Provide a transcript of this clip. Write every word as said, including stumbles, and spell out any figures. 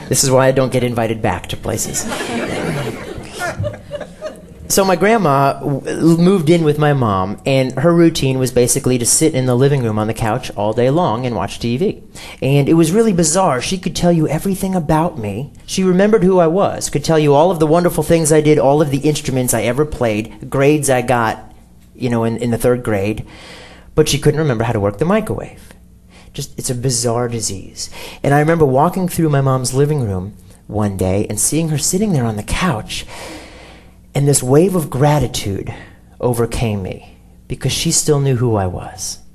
This is why I don't get invited back to places. So my grandma w- moved in with my mom, and her routine was basically to sit in the living room on the couch all day long and watch T V. And it was really bizarre. She could tell you everything about me. She remembered who I was, could tell you all of the wonderful things I did, all of the instruments I ever played, grades I got, you know, in, in the third grade. But she couldn't remember how to work the microwave. Just, it's a bizarre disease. And I remember walking through my mom's living room one day and seeing her sitting there on the couch. And this wave of gratitude overcame me because she still knew who I was.